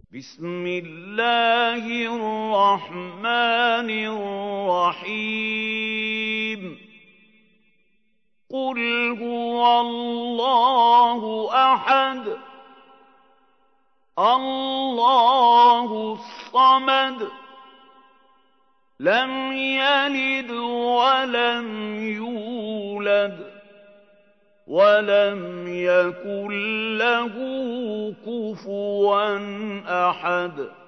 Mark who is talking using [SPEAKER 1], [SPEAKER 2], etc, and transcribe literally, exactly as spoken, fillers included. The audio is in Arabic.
[SPEAKER 1] بسم الله الرحمن الرحيم قل هو الله أحد الله الصمد لم يلد ولم يولد ولم يكن له كفوا أحد